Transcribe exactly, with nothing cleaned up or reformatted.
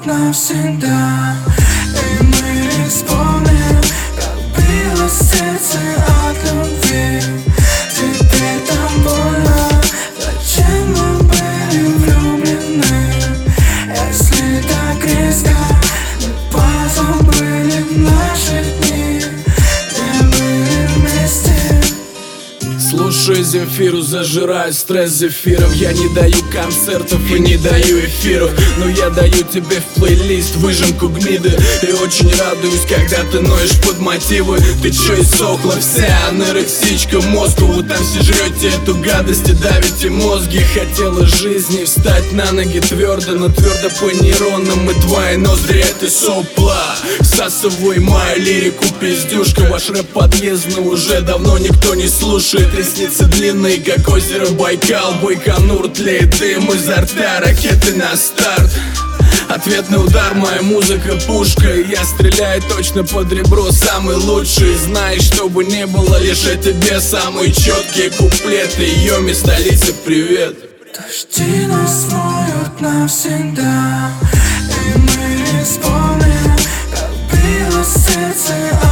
навсегда. И мы вспомним, как билось сердце от любви. Теперь там больно, зачем мы были влюблены? Если так резко мы позабыли наши дни, где были вместе. Слушаю Земфиру, зажираю стресс зефиров. Я не даю концертов и не даю эфиров, но я даю тебе в плейлист выжимку гниды. И очень радуюсь, когда ты ноешь под мотивы. Ты чё иссохла вся, анорексичка Москву? Там все жрете эту гадость и давите мозги. Хотела жизни встать на ноги твердо, но твердо по нейронам. И твои ноздри это сопла. Всасывай мою лирику, пиздюшка. Ваш рэп подъездный уже давно никто не слушает. Ресницы длинные, как озеро Байкал. Байконур, тлеет дым изо рта, ракеты на старт. Ответный удар, моя музыка пушка. И я стреляю точно под ребро, самый лучший. Знаешь, что бы не было, лишь о тебе самые четкие куплеты. Йоми, столица, привет. Дожди нас смоют навсегда. И мы вспомним, как билось сердце